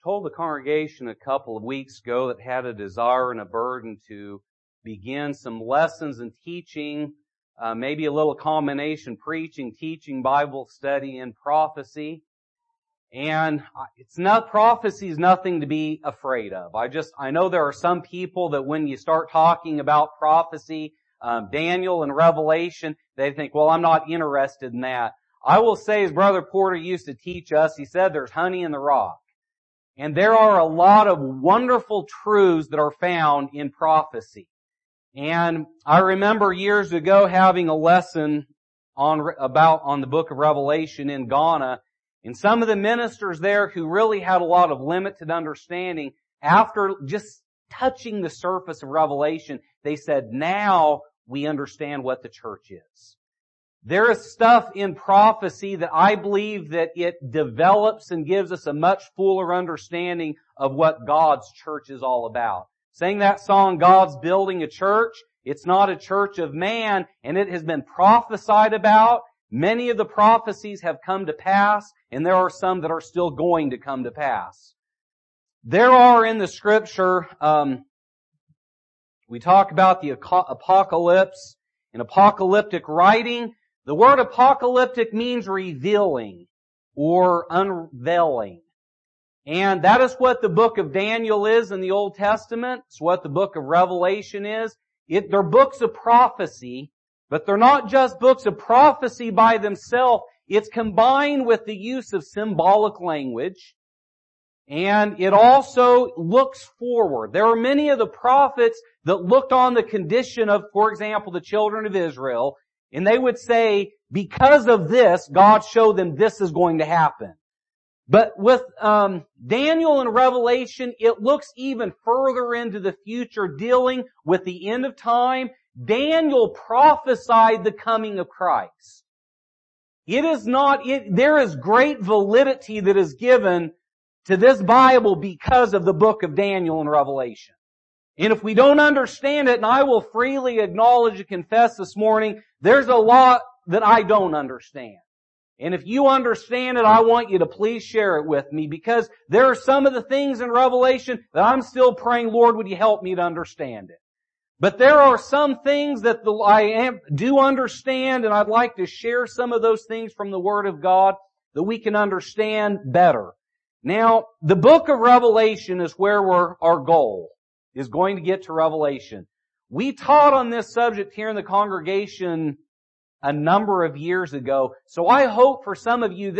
told the congregation a couple of weeks ago that had a desire and a burden to begin some lessons and teaching, maybe a little combination, preaching, teaching, Bible study, and prophecy. And prophecy is nothing to be afraid of. I know there are some people that when you start talking about prophecy, Daniel and Revelation, they think, well, I'm not interested in that. I will say, as Brother Porter used to teach us, he said there's honey in the rock. And there are a lot of wonderful truths that are found in prophecy. And I remember years ago having a lesson on the book of Revelation in Ghana, and some of the ministers there who really had a lot of limited understanding, after just touching the surface of Revelation, they said, now we understand what the church is. There is stuff in prophecy that I believe that it develops and gives us a much fuller understanding of what God's church is all about. Sang that song, God's building a church. It's not a church of man, and it has been prophesied about. Many of the prophecies have come to pass, and there are some that are still going to come to pass. There are in the Scripture, we talk about the apocalypse and apocalyptic writing. The word apocalyptic means revealing or unveiling. And that is what the book of Daniel is in the Old Testament. It's what the book of Revelation is. They're books of prophecy, but they're not just books of prophecy by themselves. It's combined with the use of symbolic language. And it also looks forward. There are many of the prophets that looked on the condition of, for example, the children of Israel, and they would say, because of this, God showed them this is going to happen. But with Daniel and Revelation, it looks even further into the future, dealing with the end of time. Daniel prophesied the coming of Christ. There is great validity that is given to this Bible because of the book of Daniel and Revelation. And if we don't understand it, and I will freely acknowledge and confess this morning, there's a lot that I don't understand. And if you understand it, I want you to please share it with me, because there are some of the things in Revelation that I'm still praying, Lord, would you help me to understand it? But there are some things that I do understand, and I'd like to share some of those things from the Word of God that we can understand better. Now, the book of Revelation is where our goal is going to get to Revelation. We taught on this subject here in the congregation a number of years ago. So I hope for some of you,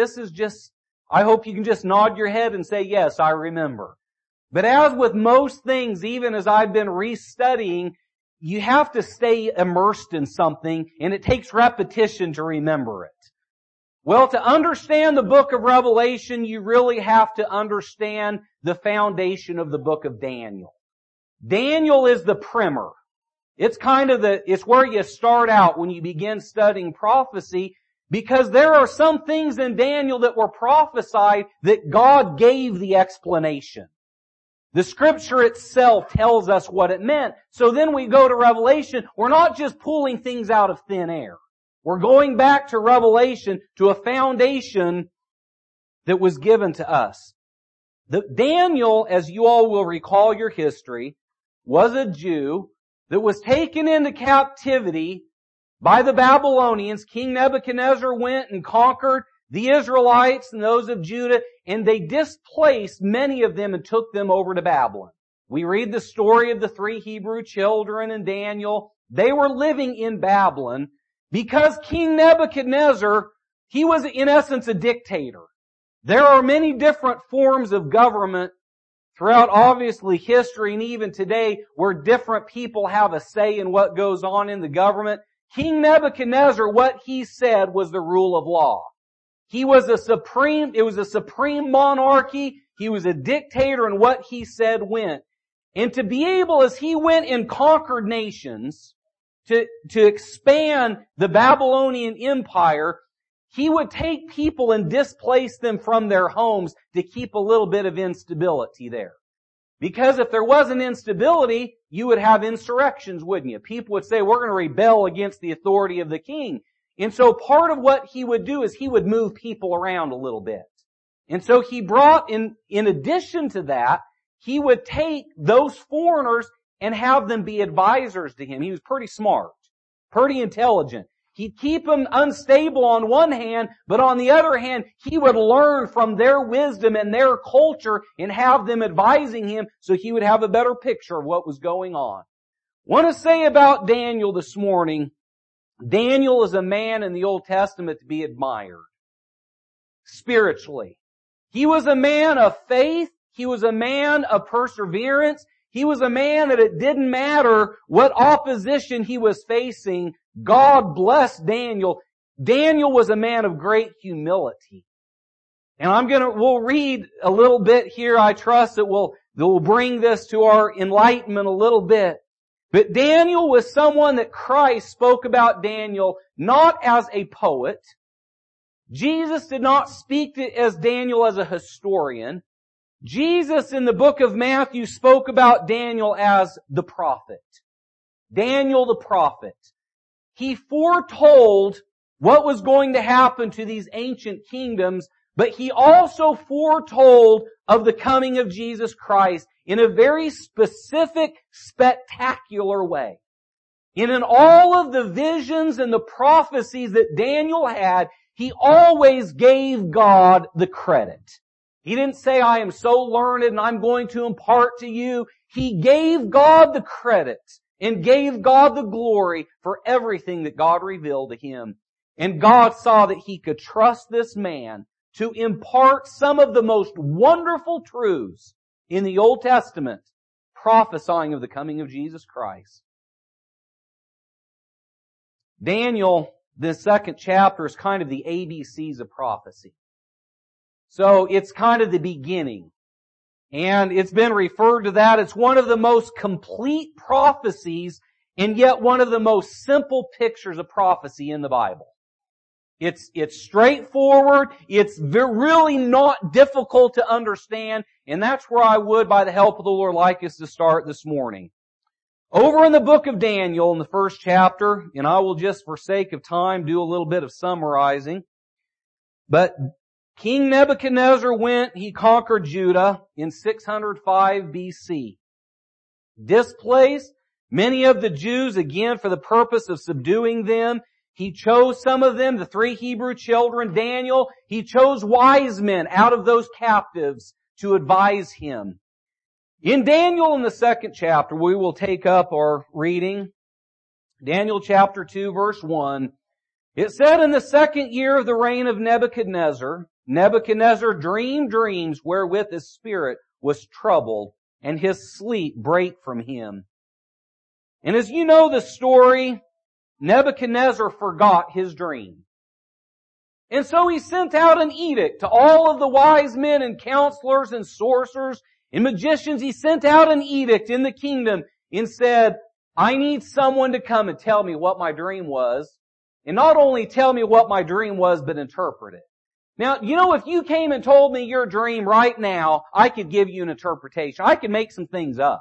I hope you can just nod your head and say, yes, I remember. But as with most things, even as I've been restudying, you have to stay immersed in something, and it takes repetition to remember it. Well, to understand the book of Revelation, you really have to understand the foundation of the book of Daniel. Daniel is the primer. It's where you start out when you begin studying prophecy, because there are some things in Daniel that were prophesied that God gave the explanation. The Scripture itself tells us what it meant. So then we go to Revelation. We're not just pulling things out of thin air. We're going back to Revelation, to a foundation that was given to us. Daniel, as you all will recall your history, was a Jew that was taken into captivity by the Babylonians. King Nebuchadnezzar went and conquered the Israelites and those of Judah, and they displaced many of them and took them over to Babylon. We read the story of the 3 Hebrew children in Daniel. They were living in Babylon because King Nebuchadnezzar, he was in essence a dictator. There are many different forms of government throughout obviously history and even today where different people have a say in what goes on in the government. King Nebuchadnezzar, what he said was the rule of law. It was a supreme monarchy. He was a dictator, and what he said went. And to be able, as he went and conquered nations, to expand the Babylonian Empire, he would take people and displace them from their homes to keep a little bit of instability there. Because if there wasn't instability, you would have insurrections, wouldn't you? People would say, we're going to rebel against the authority of the king. And so part of what he would do is he would move people around a little bit. And so he brought in addition to that, he would take those foreigners and have them be advisors to him. He was pretty smart, pretty intelligent. He'd keep them unstable on one hand, but on the other hand, he would learn from their wisdom and their culture and have them advising him so he would have a better picture of what was going on. I want to say about Daniel this morning, Daniel is a man in the Old Testament to be admired spiritually. He was a man of faith. He was a man of perseverance. He was a man that it didn't matter what opposition he was facing. God blessed Daniel. Daniel was a man of great humility. And we'll read a little bit here. I trust that we'll bring this to our enlightenment a little bit. But Daniel was someone that Christ spoke about Daniel not as a poet. Jesus did not speak as Daniel as a historian. Jesus in the book of Matthew spoke about Daniel as the prophet. Daniel the prophet. He foretold what was going to happen to these ancient kingdoms, but he also foretold of the coming of Jesus Christ in a very specific, spectacular way. And in all of the visions and the prophecies that Daniel had, he always gave God the credit. He didn't say, I am so learned and I'm going to impart to you. He gave God the credit and gave God the glory for everything that God revealed to him. And God saw that he could trust this man to impart some of the most wonderful truths in the Old Testament, prophesying of the coming of Jesus Christ. Daniel, the second chapter, is kind of the ABCs of prophecy. So it's kind of the beginning. And it's been referred to that. It's one of the most complete prophecies and yet one of the most simple pictures of prophecy in the Bible. It's straightforward. It's really not difficult to understand. And that's where I would, by the help of the Lord, like us to start this morning. Over in the book of Daniel, in the first chapter, and I will just, for sake of time, do a little bit of summarizing. But King Nebuchadnezzar he conquered Judah in 605 BC. Displaced many of the Jews, again, for the purpose of subduing them. He chose some of them, the 3 Hebrew children, Daniel. He chose wise men out of those captives to advise him. In Daniel, in the second chapter, we will take up our reading. Daniel chapter 2, verse 1. It said, in the second year of the reign of Nebuchadnezzar, Nebuchadnezzar dreamed dreams wherewith his spirit was troubled, and his sleep brake from him. And as you know the story, Nebuchadnezzar forgot his dream. And so he sent out an edict to all of the wise men and counselors and sorcerers and magicians. He sent out an edict in the kingdom and said, I need someone to come and tell me what my dream was. And not only tell me what my dream was, but interpret it. Now, if you came and told me your dream right now, I could give you an interpretation. I could make some things up.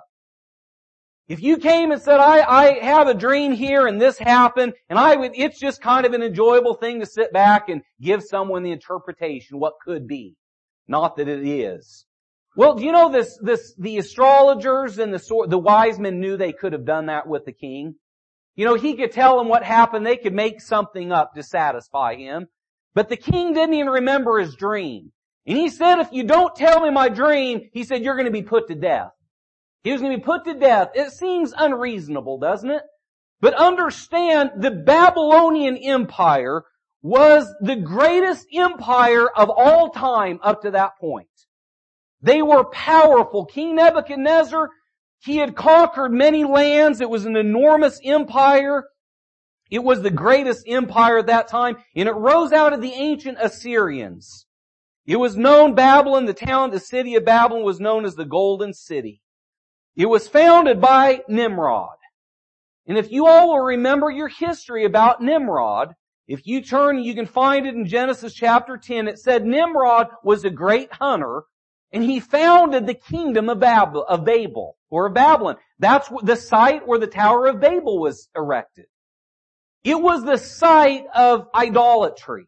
If you came and said, I have a dream here and this happened, and it's just kind of an enjoyable thing to sit back and give someone the interpretation, what could be. Not that it is. Well, do you know the astrologers and the wise men knew they could have done that with the king? He could tell them what happened. They could make something up to satisfy him. But the king didn't even remember his dream. And he said, if you don't tell me my dream, he said, you're going to be put to death. He was going to be put to death. It seems unreasonable, doesn't it? But understand, the Babylonian Empire was the greatest empire of all time up to that point. They were powerful. King Nebuchadnezzar, he had conquered many lands. It was an enormous empire. It was the greatest empire at that time, and it rose out of the ancient Assyrians. It was known, the city of Babylon was known as the Golden City. It was founded by Nimrod. And if you all will remember your history about Nimrod, if you turn, you can find it in Genesis chapter 10. It said Nimrod was a great hunter, and he founded the kingdom of Babel, or of Babylon. That's the site where the Tower of Babel was erected. It was the site of idolatry.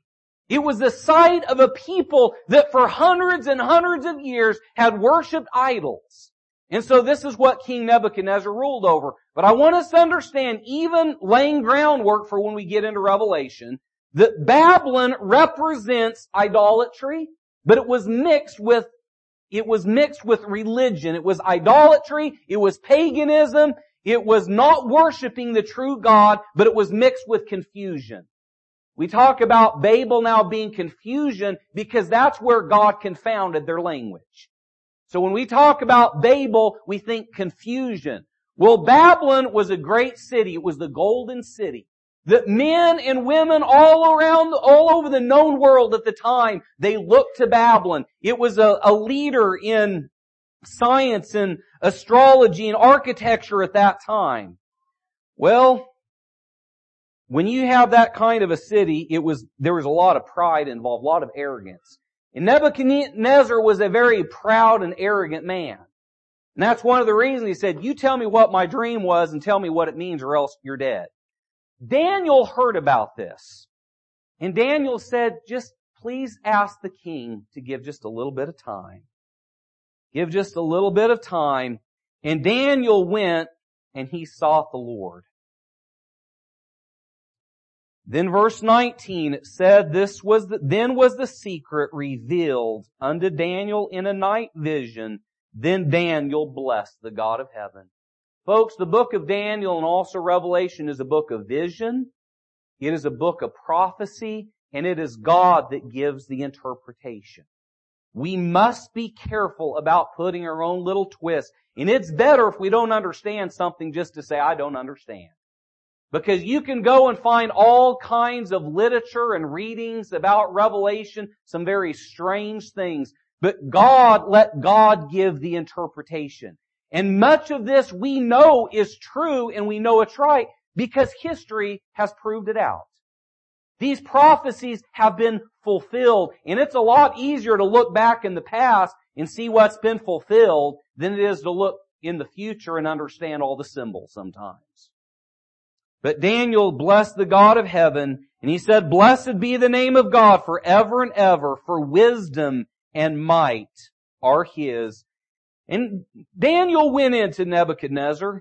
It was the site of a people that for hundreds and hundreds of years had worshipped idols. And so this is what King Nebuchadnezzar ruled over. But I want us to understand, even laying groundwork for when we get into Revelation, that Babylon represents idolatry, but it was mixed with religion. It was idolatry, it was paganism, it was not worshiping the true God, but it was mixed with confusion. We talk about Babel now being confusion because that's where God confounded their language. So when we talk about Babel, we think confusion. Well, Babylon was a great city. It was the golden city. That men and women all over the known world at the time, they looked to Babylon. It was a leader in science and astrology and architecture at that time. Well, when you have that kind of a city, there was a lot of pride involved, a lot of arrogance. And Nebuchadnezzar was a very proud and arrogant man. And that's one of the reasons he said, you tell me what my dream was and tell me what it means or else you're dead. Daniel heard about this. And Daniel said, just please ask the king to give just a little bit of time. Give just a little bit of time. And Daniel went and he sought the Lord. Then verse 19, it said, then was the secret revealed unto Daniel in a night vision. Then Daniel blessed the God of heaven. Folks, the book of Daniel and also Revelation is a book of vision. It is a book of prophecy, and it is God that gives the interpretation. We must be careful about putting our own little twist. And it's better if we don't understand something just to say, I don't understand. Because you can go and find all kinds of literature and readings about Revelation, some very strange things. But let God give the interpretation. And much of this we know is true and we know it's right because history has proved it out. These prophecies have been fulfilled, and it's a lot easier to look back in the past and see what's been fulfilled than it is to look in the future and understand all the symbols sometimes. But Daniel blessed the God of heaven, and he said, blessed be the name of God forever and ever, for wisdom and might are His. And Daniel went into Nebuchadnezzar.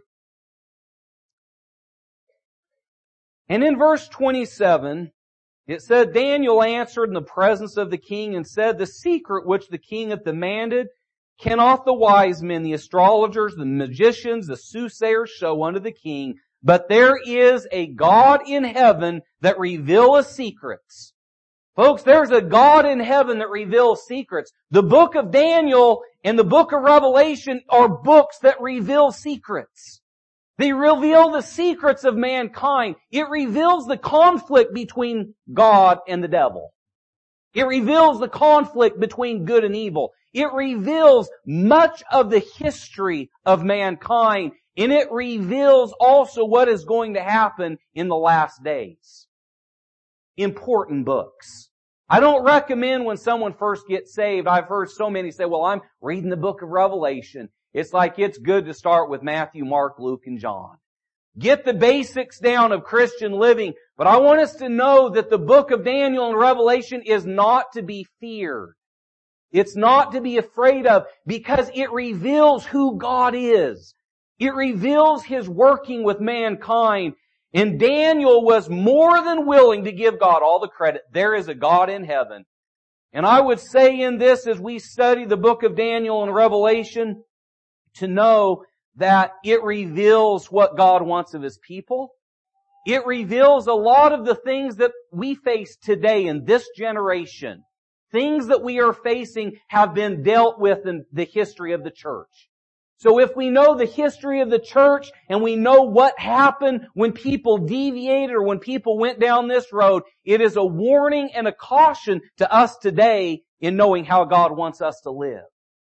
And in verse 27, it said, Daniel answered in the presence of the king and said, the secret which the king hath demanded cannot the wise men, the astrologers, the magicians, the soothsayers show unto the king. But there is a God in heaven that revealeth secrets. Folks, there's a God in heaven that reveals secrets. The book of Daniel and the book of Revelation are books that reveal secrets. They reveal the secrets of mankind. It reveals the conflict between God and the devil. It reveals the conflict between good and evil. It reveals much of the history of mankind. And it reveals also what is going to happen in the last days. Important books. I don't recommend when someone first gets saved, I've heard so many say, well, I'm reading the book of Revelation. It's like it's good to start with Matthew, Mark, Luke, and John. Get the basics down of Christian living. But I want us to know that the book of Daniel and Revelation is not to be feared. It's not to be afraid of because it reveals who God is. It reveals His working with mankind. And Daniel was more than willing to give God all the credit. There is a God in heaven. And I would say in this, as we study the book of Daniel and Revelation, to know that it reveals what God wants of His people. It reveals a lot of the things that we face today in this generation. Things that we are facing have been dealt with in the history of the church. So if we know the history of the church and we know what happened when people deviated or when people went down this road, it is a warning and a caution to us today in knowing how God wants us to live.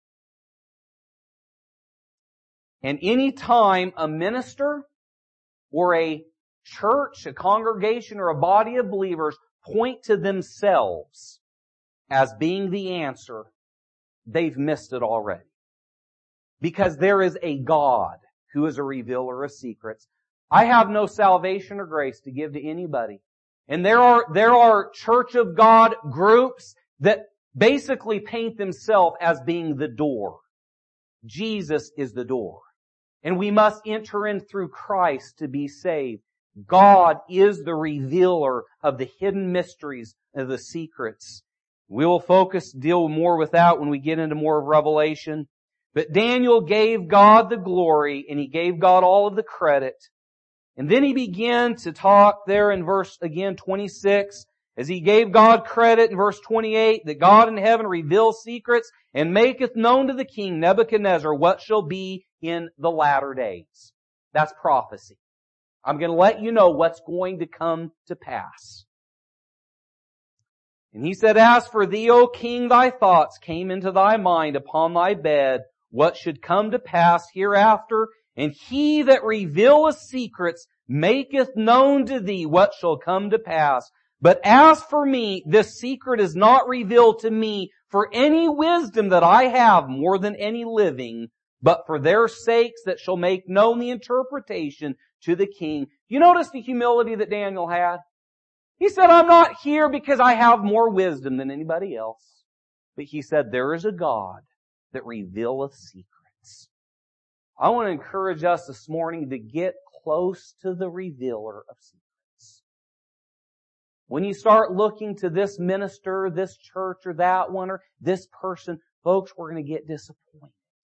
And any time a minister or a church, a congregation, or a body of believers point to themselves as being the answer, they've missed it already. Because there is a God who is a revealer of secrets. I have no salvation or grace to give to anybody. And there are Church of God groups that basically paint themselves as being the door. Jesus is the door. And we must enter in through Christ to be saved. God is the revealer of the hidden mysteries of the secrets. We will deal more with that when we get into more of Revelation. But Daniel gave God the glory and he gave God all of the credit. And then he began to talk there in verse, again, 26, as he gave God credit in verse 28, that God in heaven reveals secrets and maketh known to the king Nebuchadnezzar what shall be in the latter days. That's prophecy. I'm going to let you know what's going to come to pass. And he said, As for thee, O king, thy thoughts came into thy mind upon thy bed, what should come to pass hereafter, and he that revealeth secrets maketh known to thee what shall come to pass. But as for me, this secret is not revealed to me for any wisdom that I have more than any living, but for their sakes that shall make known the interpretation to the king. You notice the humility that Daniel had? He said, I'm not here because I have more wisdom than anybody else. But he said, there is a God that revealeth secrets. I want to encourage us this morning to get close to the revealer of secrets. When you start looking to this minister, this church, or that one, or this person, folks, we're going to get disappointed.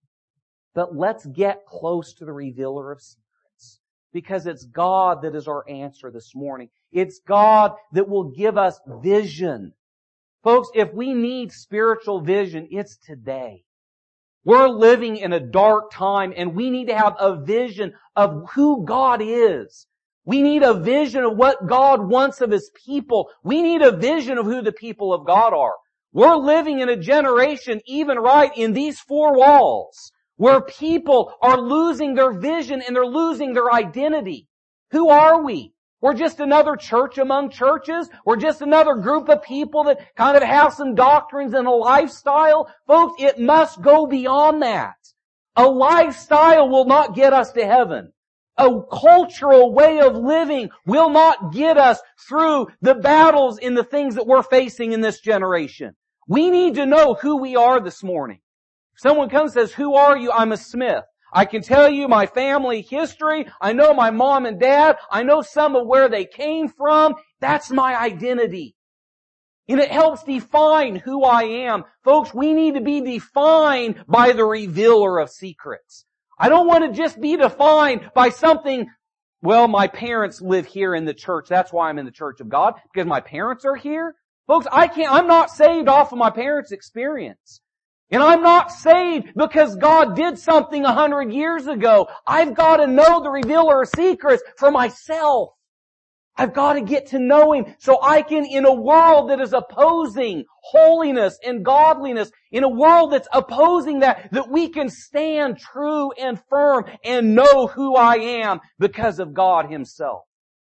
But let's get close to the revealer of secrets. Because it's God that is our answer this morning. It's God that will give us vision. Folks, if we need spiritual vision, it's today. We're living in a dark time and we need to have a vision of who God is. We need a vision of what God wants of His people. We need a vision of who the people of God are. We're living in a generation, even right in these four walls, where people are losing their vision and they're losing their identity. Who are we? We're just another church among churches. We're just another group of people that kind of have some doctrines and a lifestyle. Folks, it must go beyond that. A lifestyle will not get us to heaven. A cultural way of living will not get us through the battles and the things that we're facing in this generation. We need to know who we are this morning. If someone comes and says, who are you? I'm a Smith. I can tell you my family history. I know my mom and dad. I know some of where they came from. That's my identity. And it helps define who I am. Folks, we need to be defined by the revealer of secrets. I don't want to just be defined by something, well, my parents live here in the church. That's why I'm in the church of God, because my parents are here. Folks, I'm not saved off of my parents' experience. And I'm not saved because God did something 100 years ago. I've got to know the revealer of secrets for myself. I've got to get to know Him so I can, in a world that is opposing holiness and godliness, in a world that's opposing that we can stand true and firm and know who I am because of God Himself.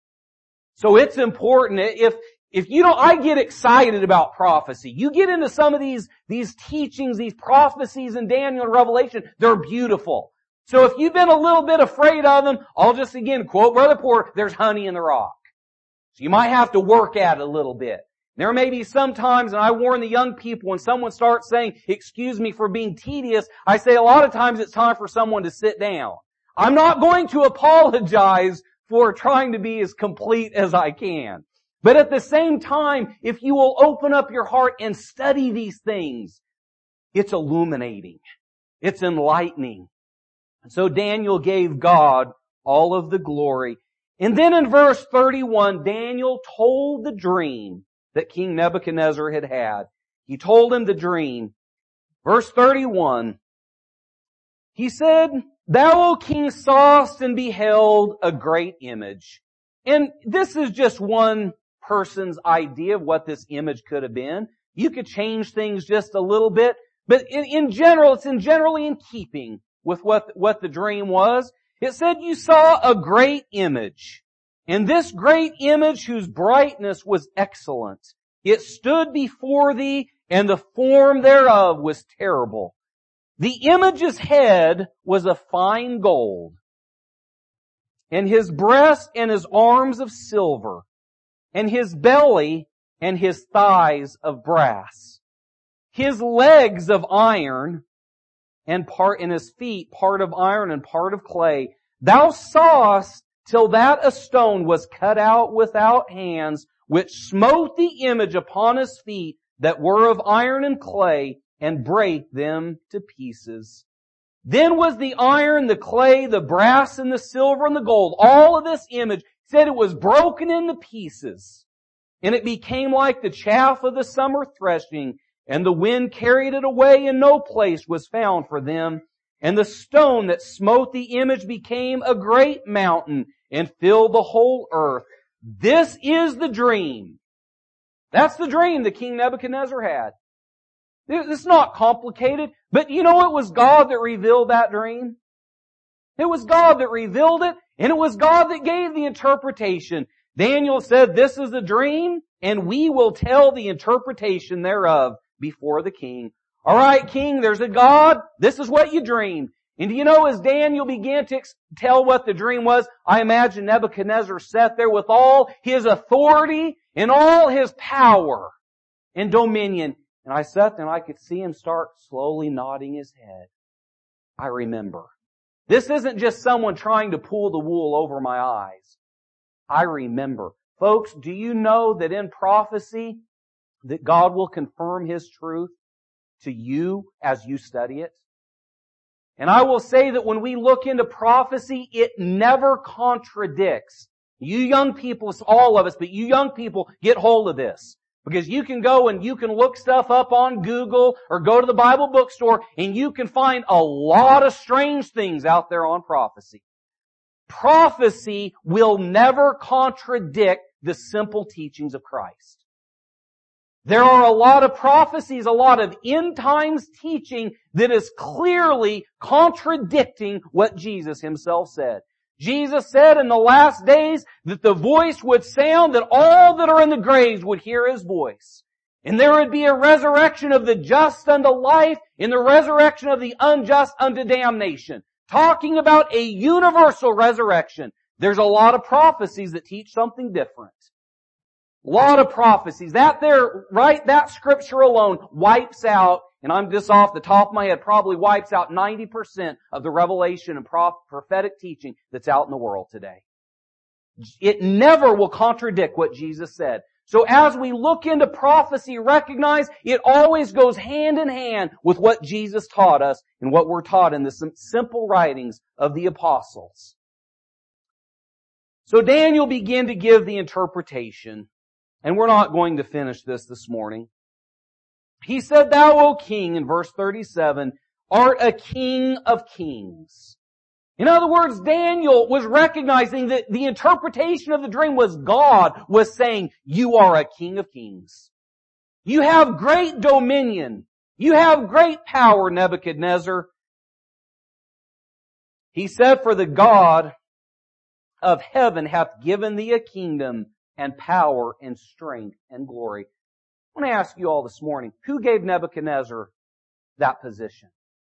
So it's important. If you don't, I get excited about prophecy. You get into some of these teachings, these prophecies in Daniel and Revelation, they're beautiful. So if you've been a little bit afraid of them, I'll just again quote Brother Porter, there's honey in the rock. So you might have to work at it a little bit. There may be some times, and I warn the young people, when someone starts saying, excuse me for being tedious, I say a lot of times it's time for someone to sit down. I'm not going to apologize for trying to be as complete as I can. But at the same time, if you will open up your heart and study these things, it's illuminating. It's enlightening. And so Daniel gave God all of the glory. And then in verse 31, Daniel told the dream that King Nebuchadnezzar had had. He told him the dream. Verse 31, he said, Thou, O king, sawest and beheld a great image. And this is just one person's idea of what this image could have been. You could change things just a little bit, but in general, it's generally in keeping with what the dream was. It said you saw a great image, and this great image whose brightness was excellent. It stood before thee, and the form thereof was terrible. The image's head was of fine gold, and his breast and his arms of silver. and his belly and his thighs of brass, his legs of iron, and part in his feet, part of iron and part of clay. Thou sawest till that a stone was cut out without hands, which smote the image upon his feet that were of iron and clay, and brake them to pieces. Then was the iron, the clay, the brass, and the silver, and the gold, all of this image, said it was broken into pieces. And it became like the chaff of the summer threshing, and the wind carried it away, and no place was found for them. And the stone that smote the image became a great mountain, and filled the whole earth. This is the dream. That's the dream that King Nebuchadnezzar had. It's not complicated, but you know it was God that revealed that dream? It was God that revealed it, and it was God that gave the interpretation. Daniel said, this is a dream, and we will tell the interpretation thereof before the king. All right, king, there's a God. This is what you dreamed. And do you know, as Daniel began to tell what the dream was, I imagine Nebuchadnezzar sat there with all his authority and all his power and dominion. And I sat there and I could see him start slowly nodding his head. I remember. This isn't just someone trying to pull the wool over my eyes. I remember. Folks, do you know that in prophecy that God will confirm His truth to you as you study it? And I will say that when we look into prophecy, it never contradicts. You young people, it's all of us, but you young people, get hold of this. Because you can go and you can look stuff up on Google or go to the Bible bookstore and you can find a lot of strange things out there on prophecy. Prophecy will never contradict the simple teachings of Christ. There are a lot of prophecies, a lot of end times teaching that is clearly contradicting what Jesus Himself said. Jesus said in the last days that the voice would sound, that all that are in the graves would hear His voice. And there would be a resurrection of the just unto life and the resurrection of the unjust unto damnation. Talking about a universal resurrection. There's a lot of prophecies that teach something different. A lot of prophecies. That there, right, that scripture alone wipes out, and I'm just off the top of my head, probably wipes out 90% of the revelation and prophetic teaching that's out in the world today. It never will contradict what Jesus said. So as we look into prophecy, recognize it always goes hand in hand with what Jesus taught us and what we're taught in the simple writings of the apostles. So Daniel began to give the interpretation, and we're not going to finish this morning. He said, Thou, O king, in verse 37, art a king of kings. In other words, Daniel was recognizing that the interpretation of the dream was God was saying, you are a king of kings. You have great dominion. You have great power, Nebuchadnezzar. He said, for the God of heaven hath given thee a kingdom and power and strength and glory. I want to ask you all this morning, who gave Nebuchadnezzar that position?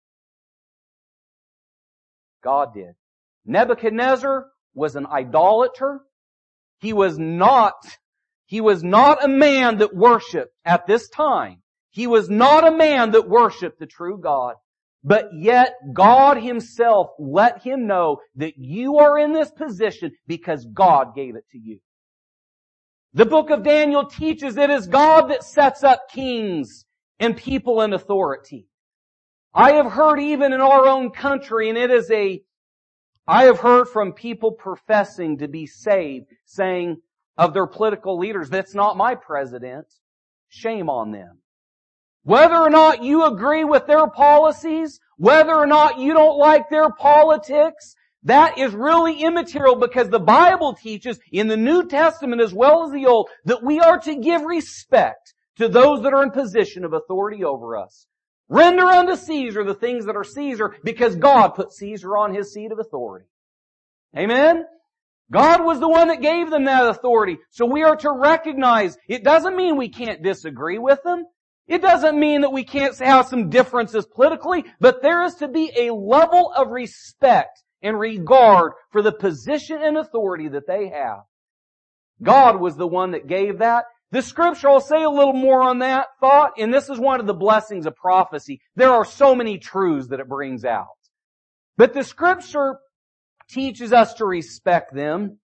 God did. Nebuchadnezzar was an idolater. He was not a man that worshiped at this time. He was not a man that worshiped the true God. But yet God Himself let him know that you are in this position because God gave it to you. The book of Daniel teaches it is God that sets up kings and people in authority. I have heard even in our own country, and I have heard from people professing to be saved, saying of their political leaders, that's not my president. Shame on them. Whether or not you agree with their policies, whether or not you don't like their politics, that is really immaterial because the Bible teaches in the New Testament as well as the Old that we are to give respect to those that are in position of authority over us. Render unto Caesar the things that are Caesar because God put Caesar on his seat of authority. Amen? God was the one that gave them that authority. So we are to recognize it doesn't mean we can't disagree with them. It doesn't mean that we can't have some differences politically, but there is to be a level of respect and regard for the position and authority that they have. God was the one that gave that. The Scripture, I'll say a little more on that thought, and this is one of the blessings of prophecy. There are so many truths that it brings out. But the Scripture teaches us to respect them.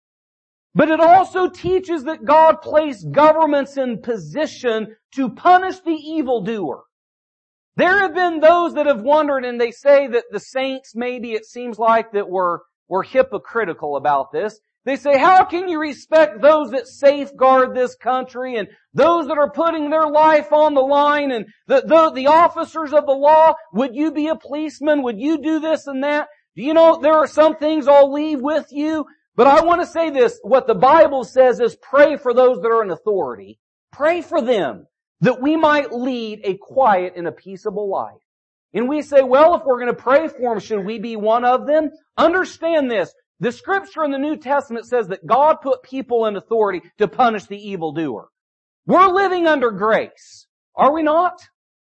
But it also teaches that God placed governments in position to punish the evildoer. There have been those that have wondered, and they say that the saints, maybe it seems like that we're hypocritical about this. They say, how can you respect those that safeguard this country and those that are putting their life on the line and the officers of the law? Would you be a policeman? Would you do this and that? Do you know there are some things I'll leave with you? But I want to say this. What the Bible says is pray for those that are in authority. Pray for them that we might lead a quiet and a peaceable life. And we say, well, if we're going to pray for them, should we be one of them? Understand this. The Scripture in the New Testament says that God put people in authority to punish the evildoer. We're living under grace. Are we not?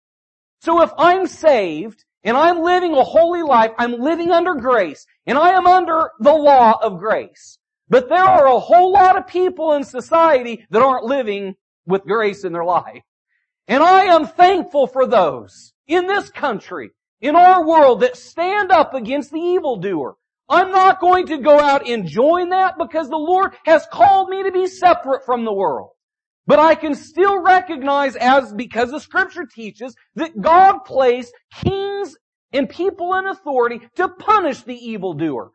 So if I'm saved and I'm living a holy life, I'm living under grace, and I am under the law of grace. But there are a whole lot of people in society that aren't living with grace in their life. And I am thankful for those in this country, in our world, that stand up against the evildoer. I'm not going to go out and join that because the Lord has called me to be separate from the world. But I can still recognize, because the Scripture teaches, that God placed kings and people in authority to punish the evildoer.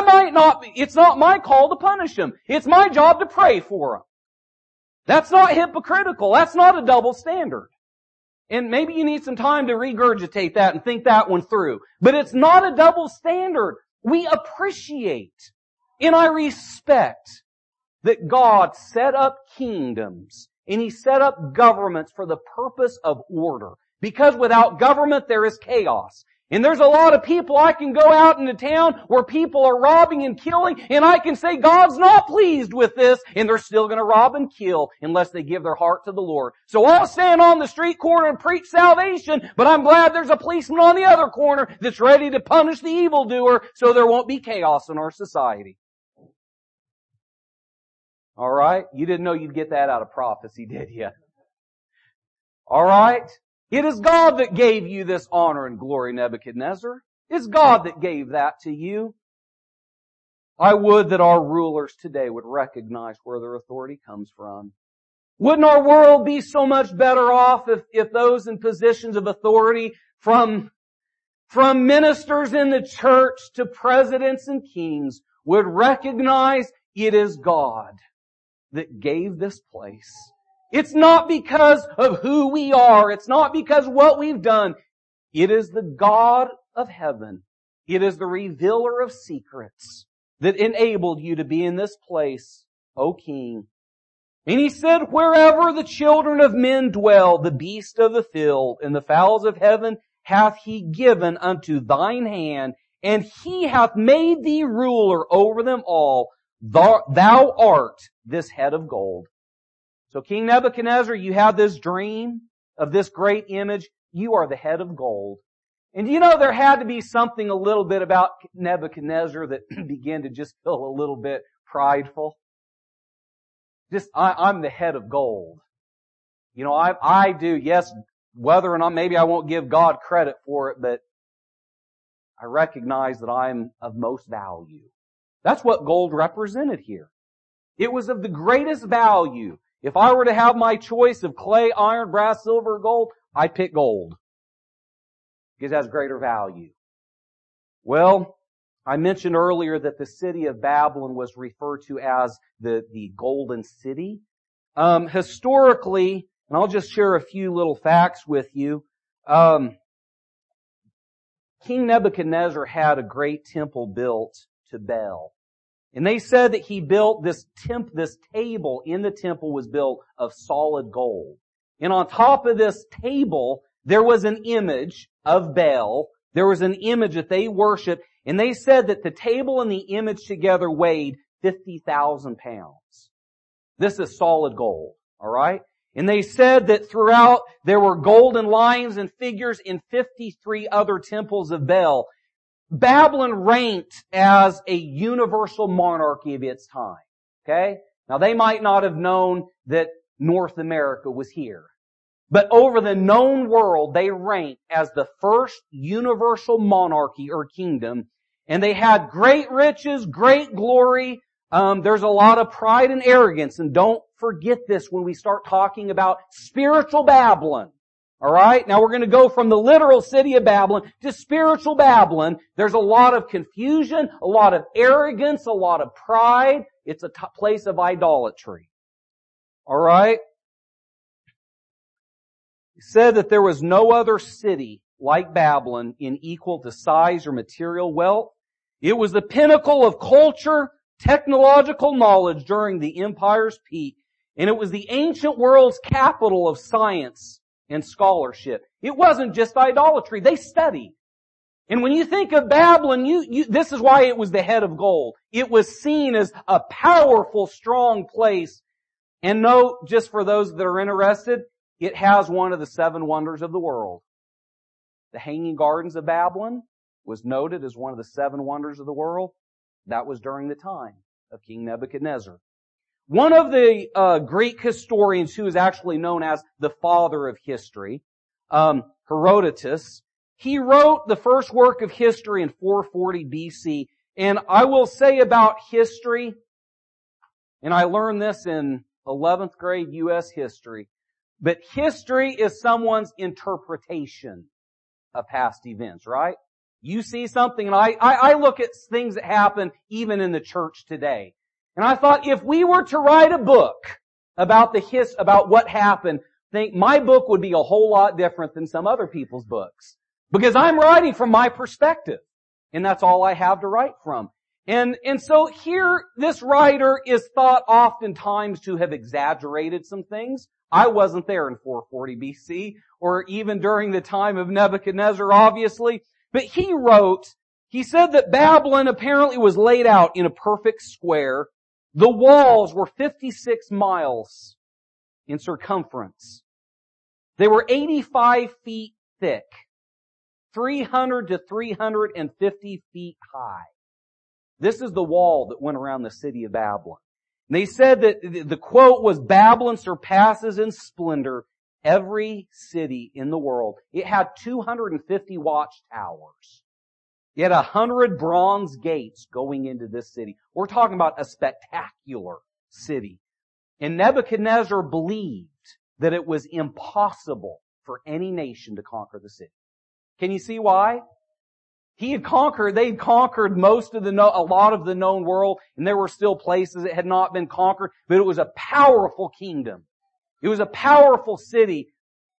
It's not my call to punish him. It's my job to pray for him. That's not hypocritical. That's not a double standard. And maybe you need some time to regurgitate that and think that one through. But it's not a double standard. We appreciate and I respect that God set up kingdoms and He set up governments for the purpose of order. Because without government there is chaos. And there's a lot of people, I can go out into town where people are robbing and killing, and I can say God's not pleased with this, and they're still going to rob and kill unless they give their heart to the Lord. So I'll stand on the street corner and preach salvation, but I'm glad there's a policeman on the other corner that's ready to punish the evildoer so there won't be chaos in our society. Alright? You didn't know you'd get that out of prophecy, did you? Alright? It is God that gave you this honor and glory, Nebuchadnezzar. It's God that gave that to you. I would that our rulers today would recognize where their authority comes from. Wouldn't our world be so much better off if those in positions of authority, from ministers in the church to presidents and kings, would recognize it is God that gave this place. It's not because of who we are. It's not because of what we've done. It is the God of heaven. It is the revealer of secrets that enabled you to be in this place, O King. And He said, wherever the children of men dwell, the beasts of the field and the fowls of heaven hath He given unto thine hand, and He hath made thee ruler over them all. Thou art this head of gold. So King Nebuchadnezzar, you have this dream of this great image. You are the head of gold. And you know there had to be something a little bit about Nebuchadnezzar that began to just feel a little bit prideful. I'm the head of gold. You know, I do, yes, whether or not maybe I won't give God credit for it, but I recognize that I'm of most value. That's what gold represented here. It was of the greatest value. If I were to have my choice of clay, iron, brass, silver, or gold, I'd pick gold. Because it has greater value. Well, I mentioned earlier that the city of Babylon was referred to as the Golden City. Historically, and I'll just share a few little facts with you, King Nebuchadnezzar had a great temple built to Baal. And they said that he built this table in the temple was built of solid gold. And on top of this table, there was an image of Baal. There was an image that they worshiped. And they said that the table and the image together weighed 50,000 pounds. This is solid gold. Alright? And they said that throughout there were golden lions and figures in 53 other temples of Baal. Babylon ranked as a universal monarchy of its time. Okay? Now they might not have known that North America was here. But over the known world, they ranked as the first universal monarchy or kingdom. And they had great riches, great glory. There's a lot of pride and arrogance. And don't forget this when we start talking about spiritual Babylon. Alright? Now we're going to go from the literal city of Babylon to spiritual Babylon. There's a lot of confusion, a lot of arrogance, a lot of pride. It's a place of idolatry. Alright? He said that there was no other city like Babylon in equal to size or material wealth. It was the pinnacle of culture, technological knowledge during the empire's peak, and it was the ancient world's capital of science and scholarship. It wasn't just idolatry. They studied. And when you think of Babylon, this is why it was the head of gold. It was seen as a powerful, strong place. And note, just for those that are interested, it has one of the 7 wonders of the world. The Hanging Gardens of Babylon was noted as one of the 7 wonders of the world. That was during the time of King Nebuchadnezzar. One of the Greek historians who is actually known as the father of history, Herodotus, he wrote the first work of history in 440 BC. And I will say about history, and I learned this in 11th grade U.S. history, but history is someone's interpretation of past events, right? You see something, and I look at things that happen even in the church today. And I thought, if we were to write a book about about what happened, I think my book would be a whole lot different than some other people's books. Because I'm writing from my perspective. And that's all I have to write from. And so here, this writer is thought oftentimes to have exaggerated some things. I wasn't there in 440 BC, or even during the time of Nebuchadnezzar, obviously. But he said that Babylon apparently was laid out in a perfect square. The walls were 56 miles in circumference. They were 85 feet thick, 300 to 350 feet high. This is the wall that went around the city of Babylon. And they said that the quote was, Babylon surpasses in splendor every city in the world. It had 250 watchtowers. It had 100 bronze gates going into this city. We're talking about a spectacular city. And Nebuchadnezzar believed that it was impossible for any nation to conquer the city. Can you see why? They'd conquered a lot of the known world, and there were still places that had not been conquered, but it was a powerful kingdom. It was a powerful city.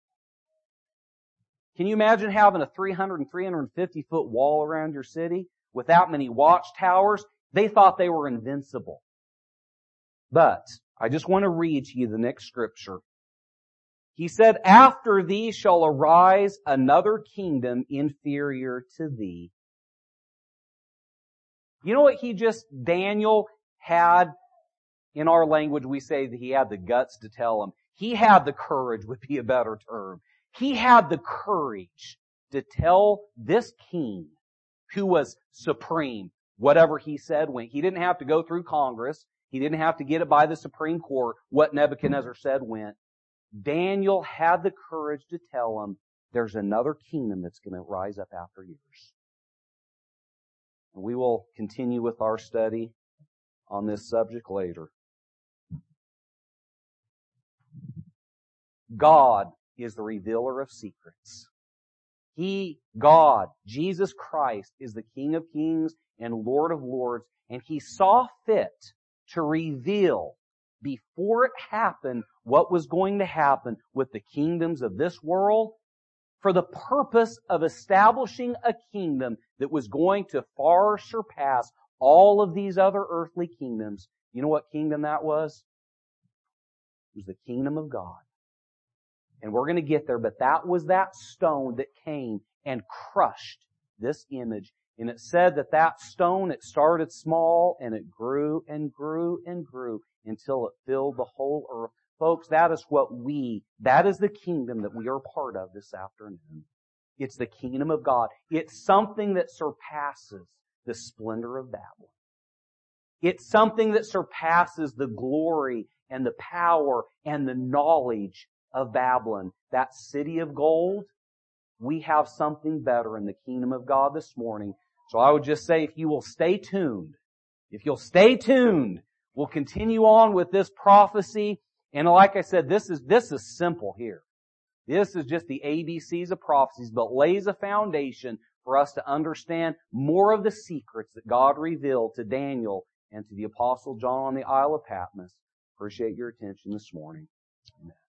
Can you imagine having a 300 and 350 foot wall around your city with that many watchtowers? They thought they were invincible. But I just want to read to you the next scripture. He said, after thee shall arise another kingdom inferior to thee. You know what Daniel had, in our language we say that he had the guts to tell him. He had the courage, would be a better term. He had the courage to tell this king, who was supreme, whatever he said went. He didn't have to go through Congress. He didn't have to get it by the Supreme Court. What Nebuchadnezzar said went. Daniel had the courage to tell him, there's another kingdom that's going to rise up after yours. And we will continue with our study on this subject later. God is the revealer of secrets. God, Jesus Christ, is the King of Kings and Lord of Lords, and He saw fit to reveal before it happened what was going to happen with the kingdoms of this world for the purpose of establishing a kingdom that was going to far surpass all of these other earthly kingdoms. You know what kingdom that was? It was the kingdom of God. And we're going to get there, but that was that stone that came and crushed this image. And it said that stone, it started small and it grew and grew and grew until it filled the whole earth. Folks, that is the kingdom that we are part of this afternoon. It's the kingdom of God. It's something that surpasses the splendor of Babylon. It's something that surpasses the glory and the power and the knowledge of Babylon. That city of gold, we have something better in the kingdom of God this morning. So I would just say, if you will stay tuned, we'll continue on with this prophecy. And like I said, this is simple here. This is just the ABCs of prophecies, but lays a foundation for us to understand more of the secrets that God revealed to Daniel and to the Apostle John on the Isle of Patmos. Appreciate your attention this morning. Amen.